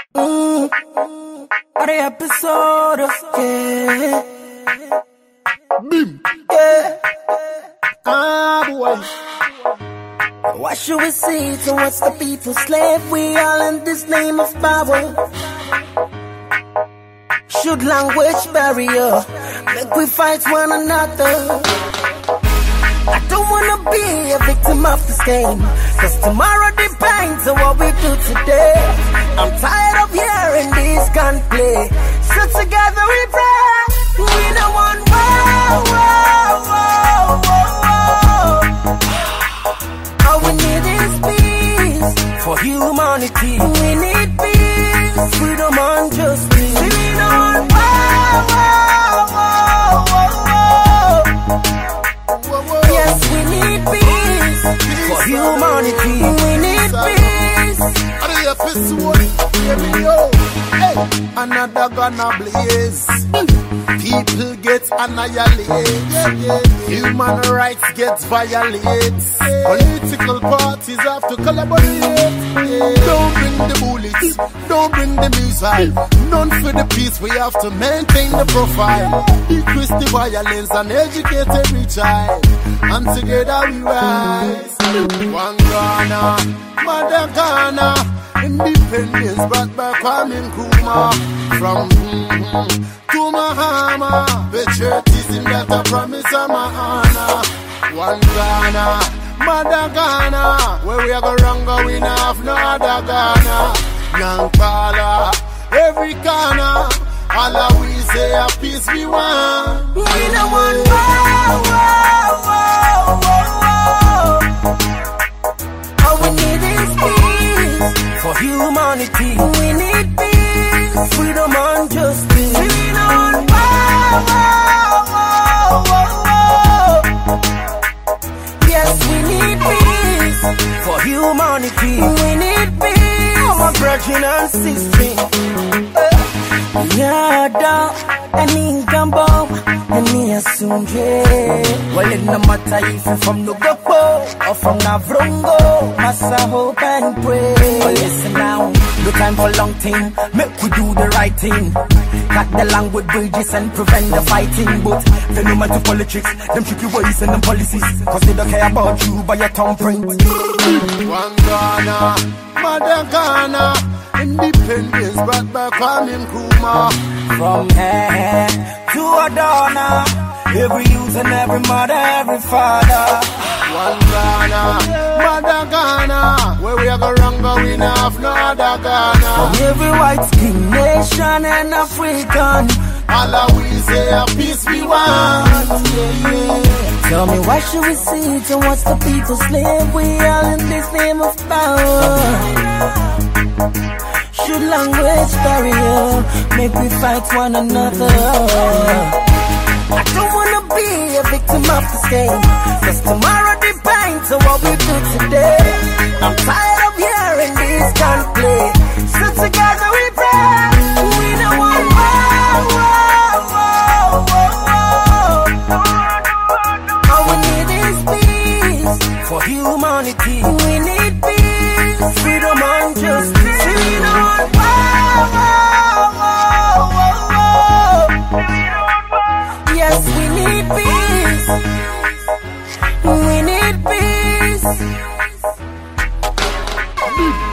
Other episode, yeah. Bim. Yeah. Boy. What should we say towards the people slave? We all in this name of power. Should language barrier make we fight one another? I don't wanna be a victim of this game, cause tomorrow depends on what we do today. I'm tired of hearing this gunplay, so together we pray. We don't want war. All we need is peace for humanity. We need peace, freedom and justice. We don't want war. Yes, we need peace for humanity. We need peace. Other episode, hear me yo. Hey, another gonna blaze. People get annihilated. Human rights get violated. Political parties have to collaborate. Don't bring the bullets, don't bring the missile. None for the peace, we have to maintain the profile. Decrease the violence and educate every child. And together we rise. One Ghana, Mother Ghana. Independence brought by Kwame Nkrumah. From to Mahama, patriotism that I promise I'm a honor. One Ghana, Mother Ghana, where we are go wrong, we not have no other Ghana. Nampala, every corner, all we say a peace we want. We don't want war. All we need is peace for humanity. We need peace, freedom and justice. We don't want war. Yes, we need peace for humanity. We need peace, oh my brethren and sisters. Yada, any income, any asumje. Well, it no matter if you from Nugopo or from Navrongo, Massa hope and pray. But listen now, no time for long thing. Make we do the right thing. Cut the language bridges and prevent the fighting. But they no matter politics, them tricky ways and them policies, cause they don't care about you by your thumbprint. One Ghana, Mother Ghana. Independence brought by Kwame Nkrumah. From here to Adana, every youth and every mother, every father. One Ghana, Mother Ghana, where we are go wrong, we not have no other Ghana. From every white skin nation and African, all we say a peace we want. Tell me why should we see towards the people slave? We all in this name of power. Should language barrier make we fight one another? I don't wanna be a victim of this game, cause tomorrow depends on what we do today. I'm tired of hearing this gunplay, so together we pray. We don't want war. All we need is peace for humanity. We need peace, freedom and justice. We don't want war. Yes, we need peace. We need peace.